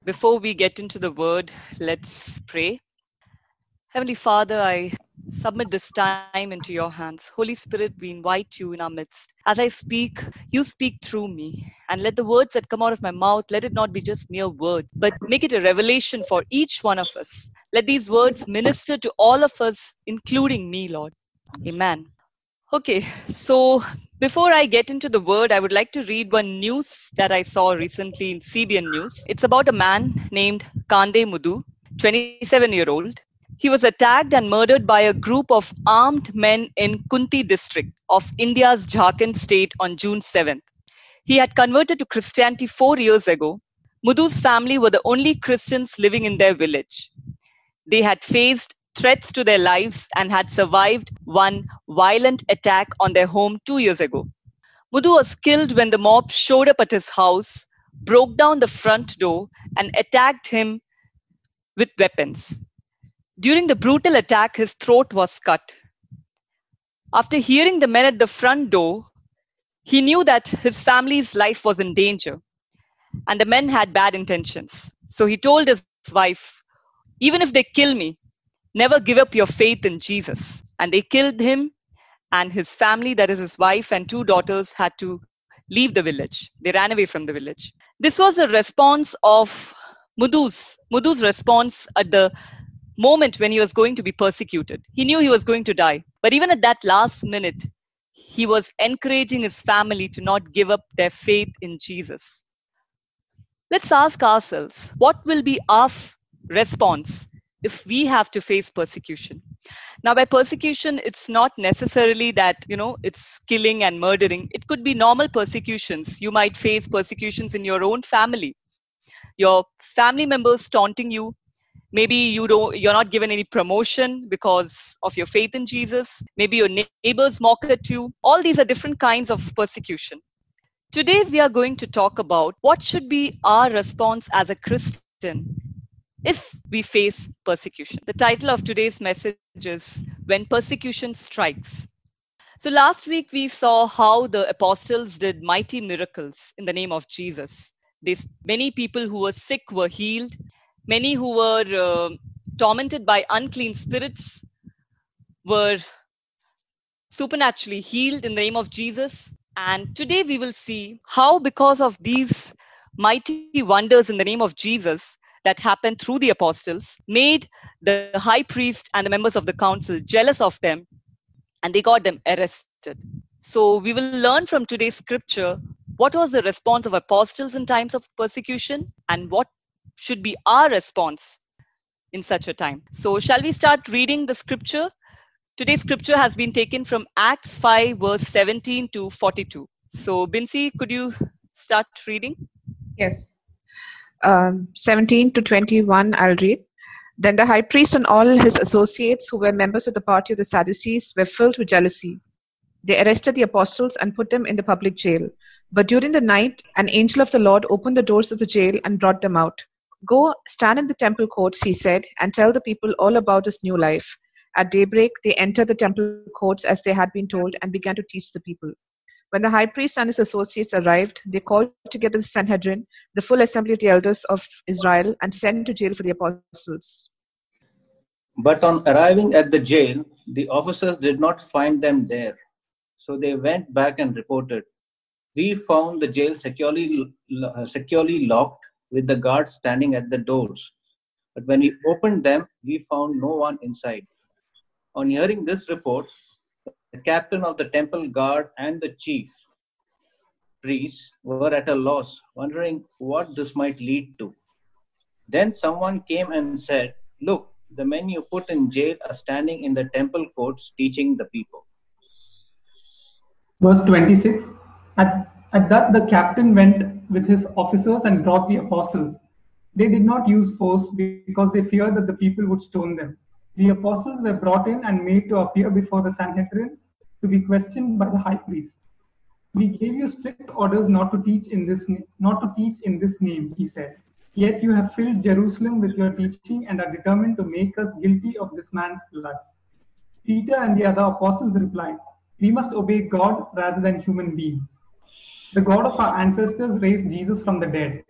Before we get into the word, let's pray. Heavenly Father, I submit this time into your hands. Holy Spirit, we invite you in our midst. As I speak, you speak through me. And let the words that come out of my mouth, let it not be just mere words, but make it a revelation for each one of us. Let these words minister to all of us, including me, Lord. Amen. Okay, so before I get into the word, I would like to read one news that I saw recently in CBN News. It's about a man named Kande Mudu, 27-year-old. He was attacked and murdered by a group of armed men in Kunti district of India's Jharkhand state on June 7th. He had converted to Christianity 4 years ago. Mudu's family were the only Christians living in their village. They had faced threats to their lives and had survived one violent attack on their home 2 years ago. Mudu was killed when the mob showed up at his house, broke down the front door, and attacked him with weapons. During the brutal attack, his throat was cut. After hearing the men at the front door, he knew that his family's life was in danger and the men had bad intentions. So he told his wife, even if they kill me, never give up your faith in Jesus. And they killed him, and his family, that is his wife and two daughters, had to leave the village. They ran away from the village. This was a response of Mudu's response at the moment when he was going to be persecuted. He knew he was going to die. But even at that last minute, he was encouraging his family to not give up their faith in Jesus. Let's ask ourselves, what will be our response if we have to face persecution? Now, by persecution, it's not necessarily that, it's killing and murdering. It could be normal persecutions. You might face persecutions in your own family, your family members taunting you. Maybe you're not given any promotion because of your faith in Jesus. Maybe your neighbors mock at you. All these are different kinds of persecution. Today, we are going to talk about what should be our response as a Christian if we face persecution. The title of today's message is When Persecution Strikes. So, last week we saw how the apostles did mighty miracles in the name of Jesus. Many people who were sick were healed, many who were tormented by unclean spirits were supernaturally healed in the name of Jesus. And today we will see how, because of these mighty wonders in the name of Jesus that happened through the apostles, made the high priest and the members of the council jealous of them, and they got them arrested. So we will learn from today's scripture what was the response of apostles in times of persecution and what should be our response in such a time. So shall we start reading the scripture? Today's scripture has been taken from Acts 5, verse 17 to 42. So, Binsi, could you start reading? Yes. 17 to 21, I'll read. Then the high priest and all his associates, who were members of the party of the Sadducees, were filled with jealousy. They arrested the apostles and put them in the public jail. But during the night, an angel of the Lord opened the doors of the jail and brought them out. Go, stand in the temple courts, he said, and tell the people all about this new life. At daybreak, they entered the temple courts as they had been told and began to teach the people. When the high priest and his associates arrived, they called together the Sanhedrin, the full assembly of the elders of Israel, and sent to jail for the apostles. But on arriving at the jail, the officers did not find them there. So they went back and reported, "We found the jail securely locked with the guards standing at the doors. But when we opened them, we found no one inside." On hearing this report, the captain of the temple guard and the chief priests were at a loss, wondering what this might lead to. Then someone came and said, "Look, the men you put in jail are standing in the temple courts teaching the people." Verse 26. At that the captain went with his officers and brought the apostles. They did not use force because they feared that the people would stone them. The apostles were brought in and made to appear before the Sanhedrin to be questioned by the high priest. "We gave you strict orders not to teach in this name," he said. "Yet you have filled Jerusalem with your teaching and are determined to make us guilty of this man's blood." Peter and the other apostles replied, "We must obey God rather than human beings. The God of our ancestors raised Jesus from the dead,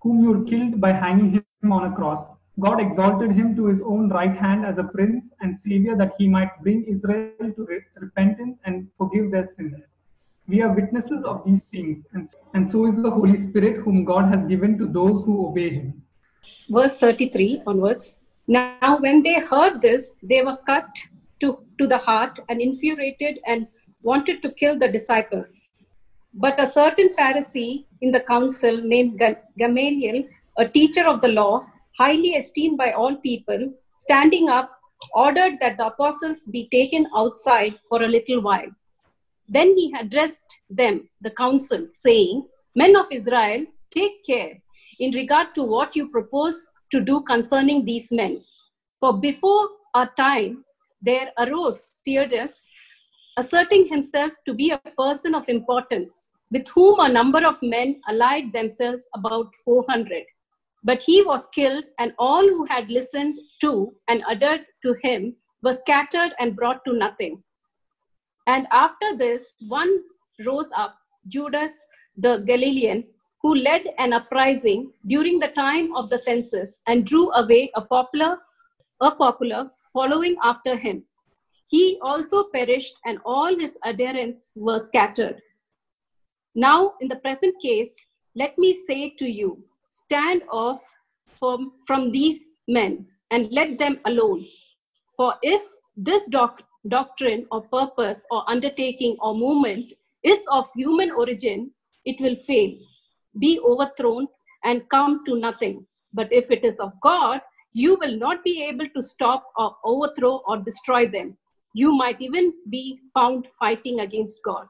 whom you killed by hanging him on a cross. God exalted him to his own right hand as a prince and savior that he might bring Israel to repentance and forgive their sins. We are witnesses of these things, and so is the Holy Spirit, whom God has given to those who obey him. Verse 33 onwards. Now, when they heard this, they were cut to the heart and infuriated and wanted to kill the disciples. But a certain Pharisee in the council named Gamaliel, a teacher of the law, highly esteemed by all people, standing up, ordered that the apostles be taken outside for a little while. Then he addressed them, the council, saying, Men of Israel, take care in regard to what you propose to do concerning these men. For before our time, there arose Theudas, asserting himself to be a person of importance, with whom a number of men allied themselves, about 400. But he was killed, and all who had listened to and adhered to him were scattered and brought to nothing. And after this, one rose up, Judas the Galilean, who led an uprising during the time of the census and drew away a popular following after him. He also perished, and all his adherents were scattered. Now, in the present case, let me say to you, stand off from these men and let them alone. For if this doctrine or purpose or undertaking or movement is of human origin, it will fail, be overthrown, and come to nothing. But if it is of God, you will not be able to stop or overthrow or destroy them. You might even be found fighting against God.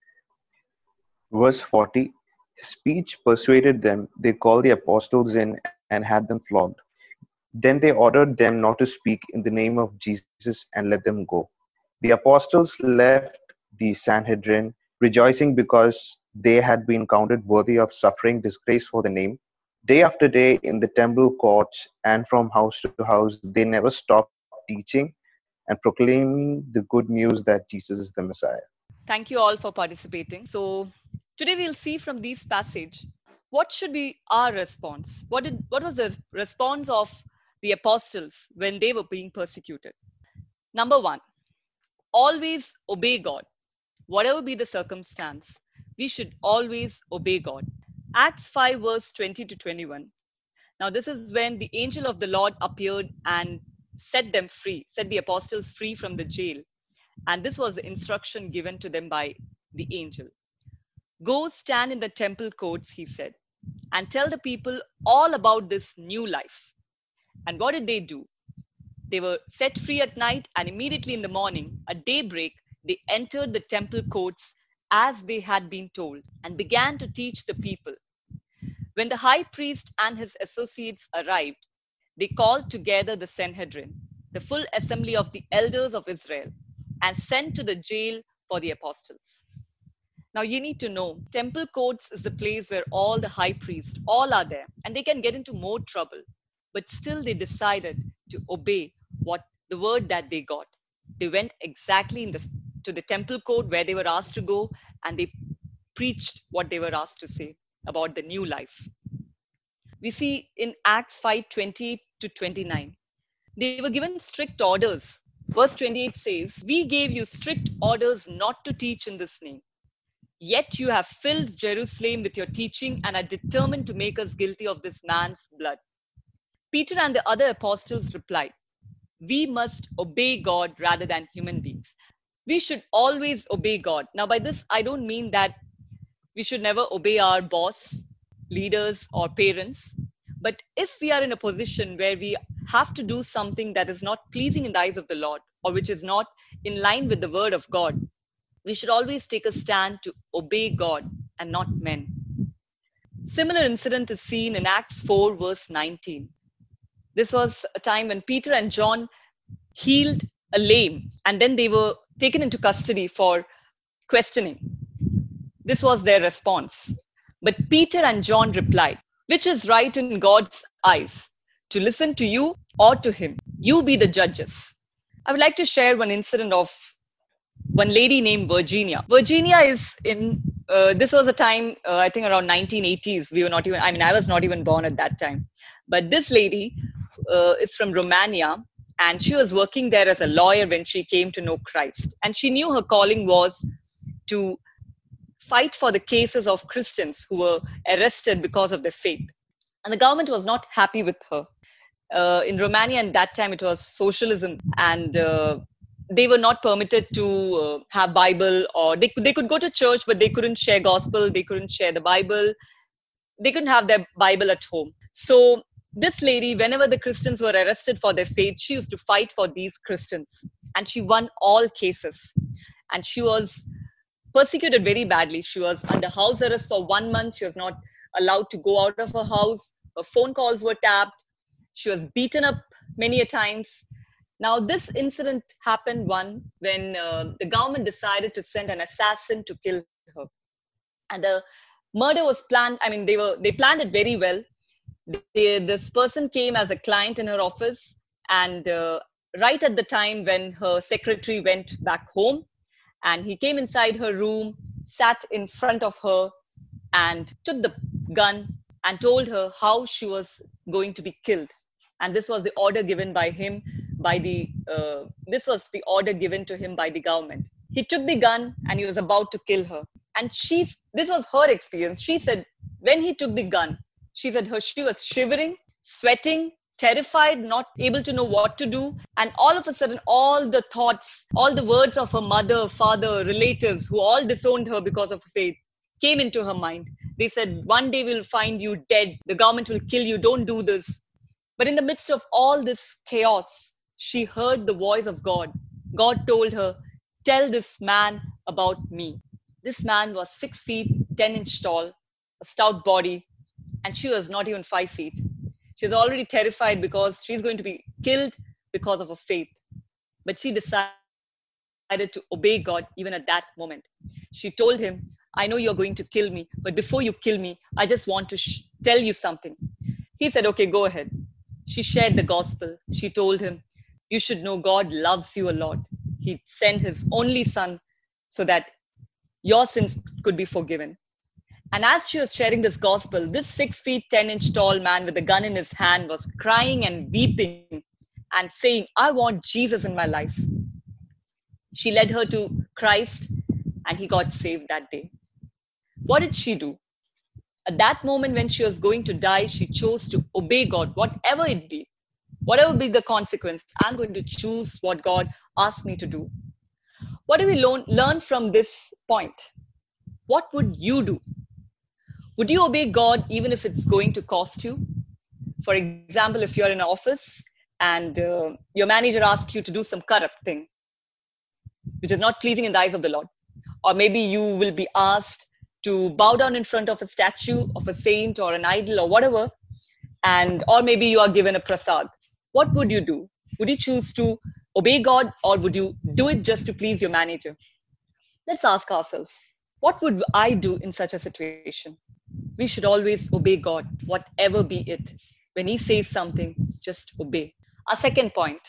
Verse 40. His speech persuaded them. They called the apostles in and had them flogged. Then they ordered them not to speak in the name of Jesus and let them go. The apostles left the Sanhedrin, rejoicing because they had been counted worthy of suffering disgrace for the name. Day after day in the temple courts and from house to house, they never stopped teaching and proclaiming the good news that Jesus is the Messiah. Thank you all for participating. So today we'll see from these passage what should be our response. What was the response of the apostles when they were being persecuted? Number one, always obey God. Whatever be the circumstance, we should always obey God. Acts 5 verse 20 to 21. Now this is when the angel of the Lord appeared and set them free, set the apostles free from the jail. And this was the instruction given to them by the angel. Go stand in the temple courts, he said, and tell the people all about this new life. And what did they do? They were set free at night, and immediately in the morning, at daybreak, they entered the temple courts as they had been told and began to teach the people. When the high priest and his associates arrived, they called together the Sanhedrin, the full assembly of the elders of Israel, and sent to the jail for the apostles. Now you need to know, temple courts is the place where all the high priests, all are there, and they can get into more trouble. But still they decided to obey what the word that they got. They went exactly to the temple court where they were asked to go, and they preached what they were asked to say about the new life. We see in Acts 5:20 to 29, they were given strict orders. Verse 28 says, we gave you strict orders not to teach in this name. Yet you have filled Jerusalem with your teaching and are determined to make us guilty of this man's blood. Peter and the other apostles replied, we must obey God rather than human beings. We should always obey God. Now, by this, I don't mean that we should never obey our boss, leaders, or parents. But if we are in a position where we have to do something that is not pleasing in the eyes of the Lord, or which is not in line with the word of God, we should always take a stand to obey God and not men. Similar incident is seen in Acts 4 verse 19. This was a time when Peter and John healed a lame, and then they were taken into custody for questioning. This was their response. But Peter and John replied, which is right in God's eyes, to listen to you or to him? You be the judges. I would like to share one incident of one lady named Virginia. Virginia is in, this was a time, I think around 1980s. We were not even, I mean, I was not even born at that time. But this lady is from Romania, and she was working there as a lawyer when she came to know Christ. And she knew her calling was to fight for the cases of Christians who were arrested because of their faith. And the government was not happy with her. In Romania, at that time, it was socialism, and they were not permitted to have Bible, or they could go to church, but they couldn't share gospel, they couldn't share the Bible, they couldn't have their Bible at home. So this lady, whenever the Christians were arrested for their faith, she used to fight for these Christians, and she won all cases. And she was persecuted very badly. She was under house arrest for 1 month. She was not allowed to go out of her house. Her phone calls were tapped. She was beaten up many a times. Now, this incident happened when the government decided to send an assassin to kill her, and the murder was planned. I mean, they planned it very well. This person came as a client in her office, and right at the time when her secretary went back home, and he came inside her room, sat in front of her, and took the gun and told her how she was going to be killed. And this was the order given by him by the this was the order given to him by the government. He took the gun and he was about to kill her. And this was her experience. She said when he took the gun, she said she was shivering, sweating, terrified, not able to know what to do. And all of a sudden, all the thoughts, all the words of her mother, father, relatives who all disowned her because of her faith came into her mind. They said, one day we'll find you dead. The government will kill you. Don't do this. But in the midst of all this chaos, she heard the voice of God. God told her, tell this man about me. This man was 6 feet, 10 inch tall, a stout body, and she was not even 5 feet. She's already terrified because she's going to be killed because of her faith. But she decided to obey God even at that moment. She told him, I know you're going to kill me, but before you kill me, I just want to tell you something. He said, okay, go ahead. She shared the gospel. She told him, you should know God loves you a lot. He sent his only son so that your sins could be forgiven. And as she was sharing this gospel, this 6 feet, 10 inch tall man with a gun in his hand was crying and weeping and saying, I want Jesus in my life. She led her to Christ and he got saved that day. What did she do? At that moment when she was going to die, she chose to obey God, whatever it be. Whatever be the consequence, I'm going to choose what God asked me to do. What do we learn from this point? What would you do? Would you obey God even if it's going to cost you? For example, if you're in an office and your manager asks you to do some corrupt thing, which is not pleasing in the eyes of the Lord, or maybe you will be asked to bow down in front of a statue of a saint or an idol or whatever, or maybe you are given a prasad. What would you do? Would you choose to obey God, or would you do it just to please your manager? Let's ask ourselves, what would I do in such a situation? We should always obey God, whatever be it. When he says something, just obey. Our second point,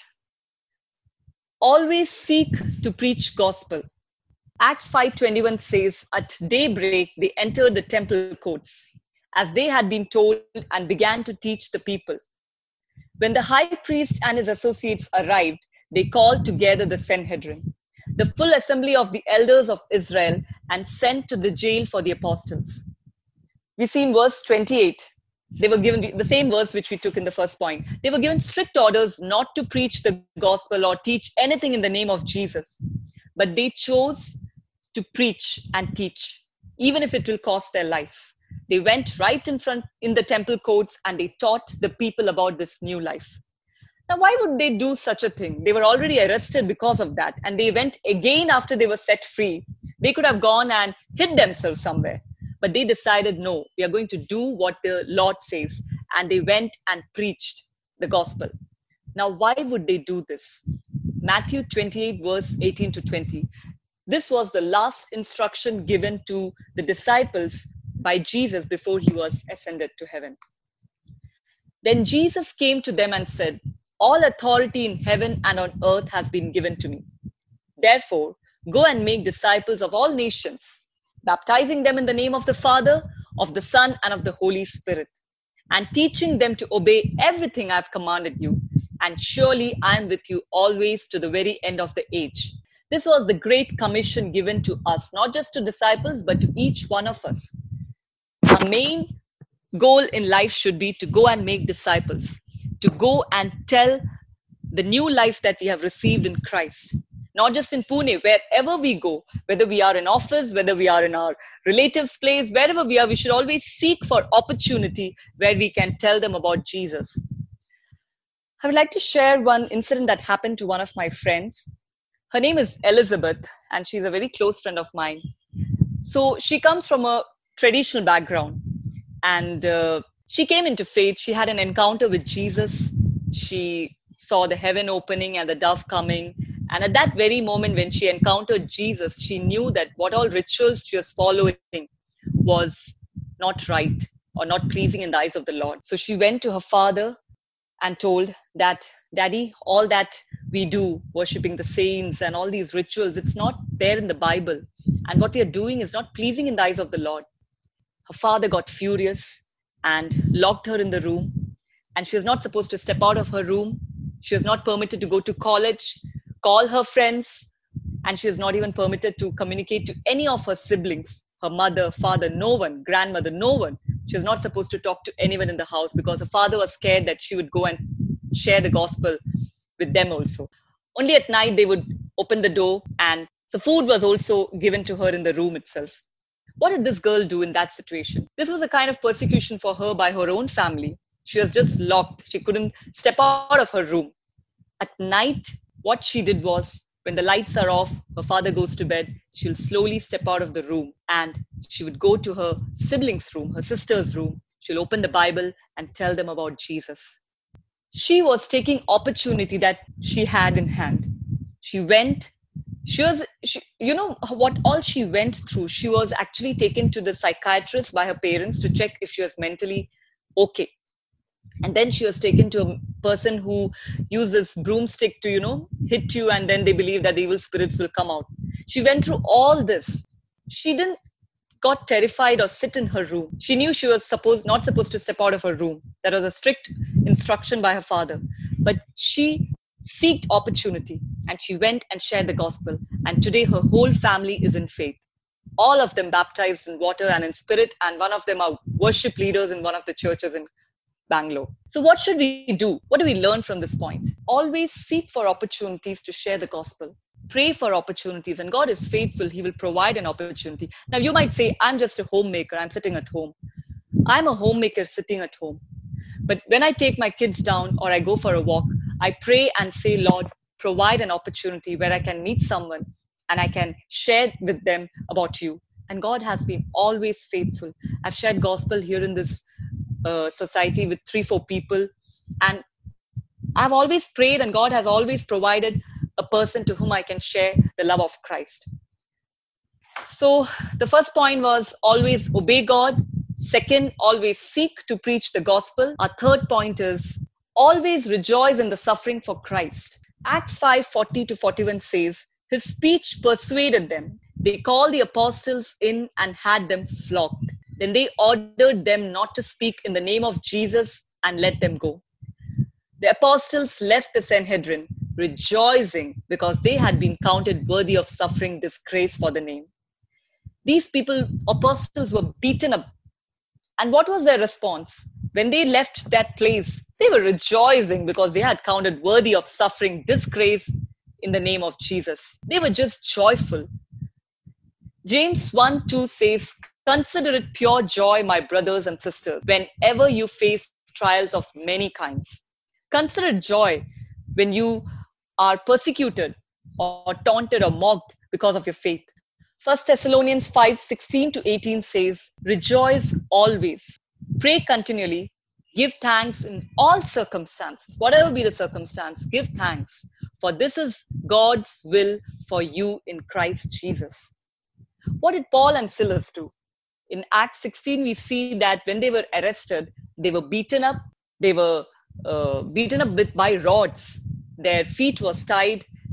always seek to preach gospel. Acts 5:21 says, at daybreak they entered the temple courts, as they had been told, and began to teach the people. When the high priest and his associates arrived, they called together the Sanhedrin, the full assembly of the elders of Israel, and sent to the jail for the apostles. We see in verse 28, they were given the same verse which we took in the first point. They were given strict orders not to preach the gospel or teach anything in the name of Jesus. But they chose to preach and teach, even if it will cost their life. They went right in front in the temple courts and they taught the people about this new life. Now, why would they do such a thing? They were already arrested because of that. And they went again after they were set free. They could have gone and hid themselves somewhere. But they decided, no, we are going to do what the Lord says. And they went and preached the gospel. Now, why would they do this? Matthew 28, verse 18 to 20. This was the last instruction given to the disciples by Jesus before he was ascended to heaven. Then Jesus came to them and said, all authority in heaven and on earth has been given to me. Therefore, Go and make disciples of all nations, baptizing them in the name of the Father, of the Son, and of the Holy Spirit, and teaching them to obey everything I've commanded you. And surely I am with you always to the very end of the age. This was the great commission given to us, not just to disciples, but to each one of us. Our main goal in life should be to go and make disciples, to go and tell the new life that we have received in Christ. Not just in Pune, wherever we go, whether we are in office, whether we are in our relatives' place, wherever we are, we should always seek for opportunity where we can tell them about Jesus. I would like to share one incident that happened to one of my friends. Her name is Elizabeth, and she's a very close friend of mine. So she comes from a traditional background, and she came into faith. She had an encounter with Jesus. She saw the heaven opening and the dove coming. And at that very moment, when she encountered Jesus, she knew that what all rituals she was following was not right or not pleasing in the eyes of the Lord. So she went to her father and told that, Daddy, all that we do, worshipping the saints and all these rituals, it's not there in the Bible. And what we are doing is not pleasing in the eyes of the Lord. Her father got furious and locked her in the room. And she was not supposed to step out of her room. She was not permitted to go to college, call her friends, and she was not even permitted to communicate to any of her siblings, her mother, father, no one, grandmother, no one. She was not supposed to talk to anyone in the house because her father was scared that she would go and share the gospel with them also. Only at night they would open the door, and the food was also given to her in the room itself. What did this girl do in that situation? This was a kind of persecution for her by her own family. She was just locked. She couldn't step out of her room. At night, what she did was, when the lights are off, her father goes to bed, she'll slowly step out of the room and she would go to her siblings' room, her sister's room. She'll open the Bible and tell them about Jesus. She was taking opportunity that she had in hand. She went, you know what all she went through. She was actually taken to the psychiatrist by her parents to check if she was mentally okay. And then she was taken to a person who uses broomstick to hit you, and then they believe that the evil spirits will come out. She went through all this. She didn't got terrified or sit in her room. She knew she was not supposed to step out of her room. That was a strict instruction by her father. But she seeked opportunity and she went and shared the gospel. And today her whole family is in faith. All of them baptized in water and in spirit, and one of them are worship leaders in one of the churches in Bangalore. So what should we do? What do we learn from this point? Always seek for opportunities to share the gospel. Pray for opportunities, and God is faithful. He will provide an opportunity. Now you might say, I'm just a homemaker. I'm sitting at home. I'm a homemaker sitting at home. But when I take my kids down or I go for a walk, I pray and say, Lord, provide an opportunity where I can meet someone and I can share with them about you. And God has been always faithful. I've shared gospel here in this society with 3-4 people, and I've always prayed, and God has always provided a person to whom I can share the love of Christ. So the first point was always obey God. Second, always seek to preach the gospel. Our third point is always rejoice in the suffering for Christ. Acts 5:40-41 says, his speech persuaded them. They called the apostles in and had them flogged. Then they ordered them not to speak in the name of Jesus and let them go. The apostles left the Sanhedrin rejoicing because they had been counted worthy of suffering disgrace for the name. These apostles were beaten up. And what was their response? When they left that place, they were rejoicing because they had counted worthy of suffering disgrace in the name of Jesus. They were just joyful. James 1:2 says, consider it pure joy, my brothers and sisters, whenever you face trials of many kinds. Consider it joy when you are persecuted or taunted or mocked because of your faith. 1 Thessalonians 5:16-18 says, rejoice always, pray continually, give thanks in all circumstances. Whatever be the circumstance, give thanks, for this is God's will for you in Christ Jesus. What did Paul and Silas do? In Acts 16, we see that when they were arrested, they were beaten up. They were beaten up by rods. Their feet was tied.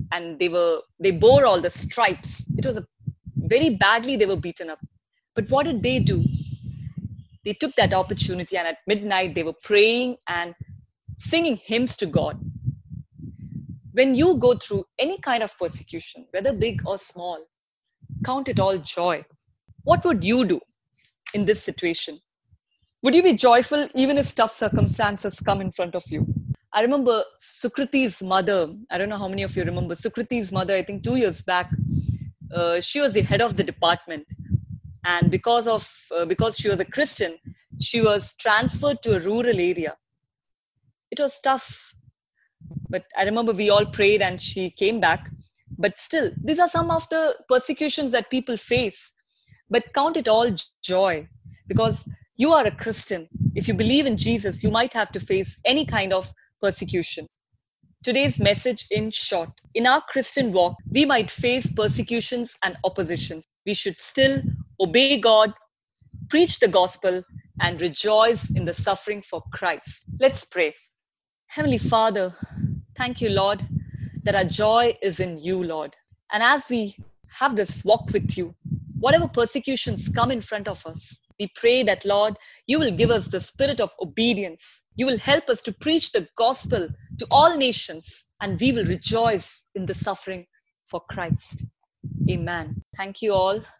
and they bore all the stripes. It was a very badly they were beaten up. But what did they do? They took that opportunity, and at midnight they were praying and singing hymns to God. When you go through any kind of persecution, whether big or small, count it all joy. What would you do in this situation? Would you be joyful even if tough circumstances come in front of you? I remember Sukriti's mother. I don't know how many of you remember Sukriti's mother. I think 2 years back, she was the head of the department, and because she was a Christian, she was transferred to a rural area. It was tough, but I remember we all prayed and she came back. But still, these are some of the persecutions that people face. But count it all joy, because you are a Christian. If you believe in Jesus, you might have to face any kind of persecution. Today's message in short: in our Christian walk, we might face persecutions and oppositions. We should still obey God, preach the gospel, and rejoice in the suffering for Christ. Let's pray. Heavenly Father, thank you, Lord, that our joy is in you, Lord. And as we have this walk with you, whatever persecutions come in front of us, we pray that, Lord, you will give us the spirit of obedience. You will help us to preach the gospel to all nations, and we will rejoice in the suffering for Christ. Amen. Thank you all.